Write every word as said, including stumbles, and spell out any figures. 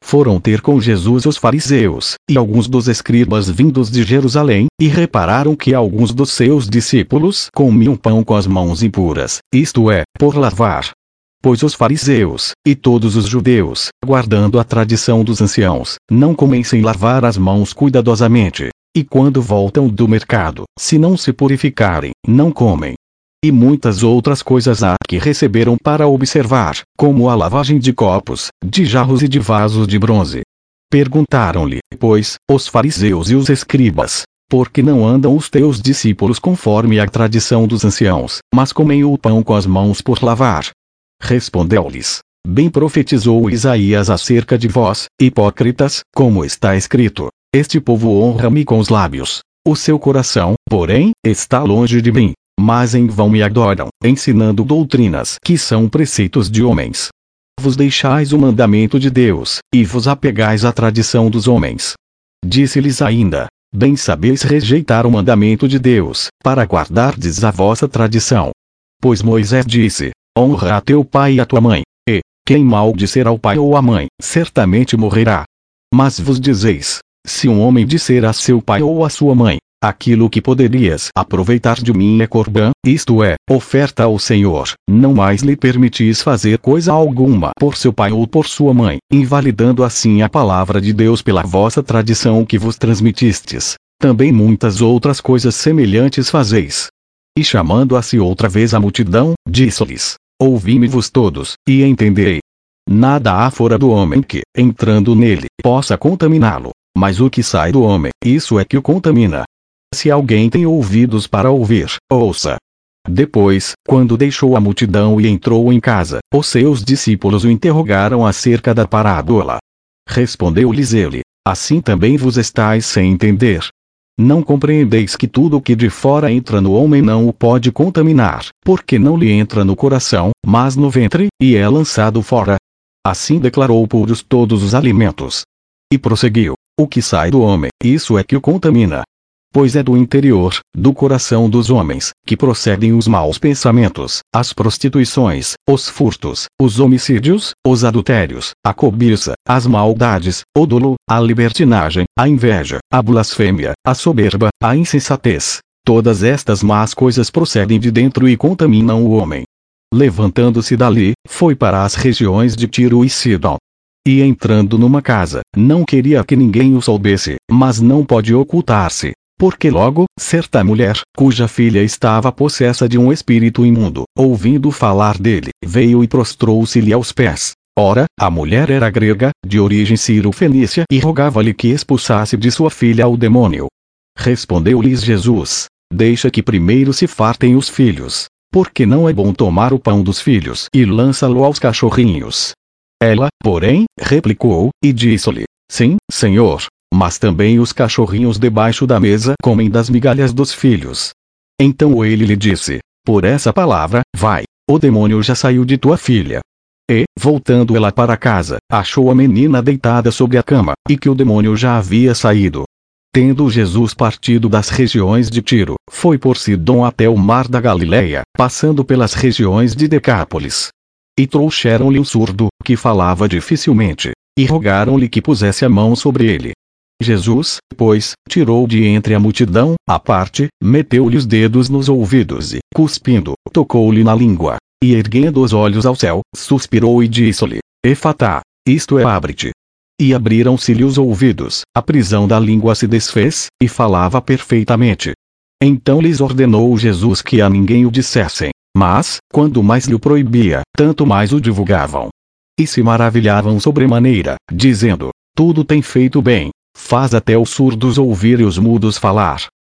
foram ter com Jesus os fariseus, e alguns dos escribas vindos de Jerusalém, e repararam que alguns dos seus discípulos comiam pão com as mãos impuras, isto é, por lavar. Pois os fariseus, e todos os judeus, guardando a tradição dos anciãos, não comem sem lavar as mãos cuidadosamente. E quando voltam do mercado, se não se purificarem, não comem. E muitas outras coisas há que receberam para observar, como a lavagem de copos, de jarros e de vasos de bronze. Perguntaram-lhe, pois, os fariseus e os escribas: por que não andam os teus discípulos conforme a tradição dos anciãos, mas comem o pão com as mãos por lavar? Respondeu-lhes: bem profetizou Isaías acerca de vós, hipócritas, como está escrito: este povo honra-me com os lábios, o seu coração, porém, está longe de mim, mas em vão me adoram, ensinando doutrinas que são preceitos de homens. Vos deixais o mandamento de Deus, e vos apegais à tradição dos homens. Disse-lhes ainda: bem sabeis rejeitar o mandamento de Deus, para guardardes a vossa tradição. Pois Moisés disse: honra a teu pai e a tua mãe, e, quem maldisser ao pai ou à mãe, certamente morrerá. Mas vos dizeis: se um homem disser a seu pai ou a sua mãe: aquilo que poderias aproveitar de mim é corbã, isto é, oferta ao Senhor, não mais lhe permitis fazer coisa alguma por seu pai ou por sua mãe, invalidando assim a palavra de Deus pela vossa tradição que vos transmitistes, também muitas outras coisas semelhantes fazeis. E chamando a si outra vez a multidão, disse-lhes: ouvi-me-vos todos, e entendei. Nada há fora do homem que, entrando nele, possa contaminá-lo, mas o que sai do homem, isso é que o contamina. Se alguém tem ouvidos para ouvir, ouça. Depois, quando deixou a multidão e entrou em casa, os seus discípulos o interrogaram acerca da parábola. Respondeu-lhes ele: assim também vos estáis sem entender. Não compreendeis que tudo o que de fora entra no homem não o pode contaminar, porque não lhe entra no coração, mas no ventre, e é lançado fora. Assim declarou puros todos os alimentos. E prosseguiu: o que sai do homem, isso é que o contamina. Pois é do interior, do coração dos homens, que procedem os maus pensamentos, as prostituições, os furtos, os homicídios, os adultérios, a cobiça, as maldades, o dolo, a libertinagem, a inveja, a blasfêmia, a soberba, a insensatez. Todas estas más coisas procedem de dentro e contaminam o homem. Levantando-se dali, foi para as regiões de Tiro e Sidom. E entrando numa casa, não queria que ninguém o soubesse, mas não pode ocultar-se. Porque logo, certa mulher, cuja filha estava possessa de um espírito imundo, ouvindo falar dele, veio e prostrou-se-lhe aos pés. Ora, a mulher era grega, de origem ciro-fenícia, e rogava-lhe que expulsasse de sua filha o demônio. Respondeu-lhes Jesus: deixa que primeiro se fartem os filhos, porque não é bom tomar o pão dos filhos e lança-lo aos cachorrinhos. Ela, porém, replicou, e disse-lhe: sim, Senhor, mas também os cachorrinhos debaixo da mesa comem das migalhas dos filhos. Então ele lhe disse: por essa palavra, vai, o demônio já saiu de tua filha. E, voltando ela para casa, achou a menina deitada sobre a cama, e que o demônio já havia saído. Tendo Jesus partido das regiões de Tiro, foi por Sidom até o mar da Galileia, passando pelas regiões de Decápolis. E trouxeram-lhe um surdo, que falava dificilmente, e rogaram-lhe que pusesse a mão sobre ele. Jesus, pois, tirou de entre a multidão, à parte, meteu-lhe os dedos nos ouvidos e, cuspindo, tocou-lhe na língua. E erguendo os olhos ao céu, suspirou e disse-lhe: Efatá, isto é, abre-te. E abriram-se-lhe os ouvidos, a prisão da língua se desfez, e falava perfeitamente. Então lhes ordenou Jesus que a ninguém o dissessem, mas, quando mais lhe o proibia, tanto mais o divulgavam. E se maravilhavam sobremaneira, dizendo: tudo tem feito bem. Faz até os surdos ouvir e os mudos falar.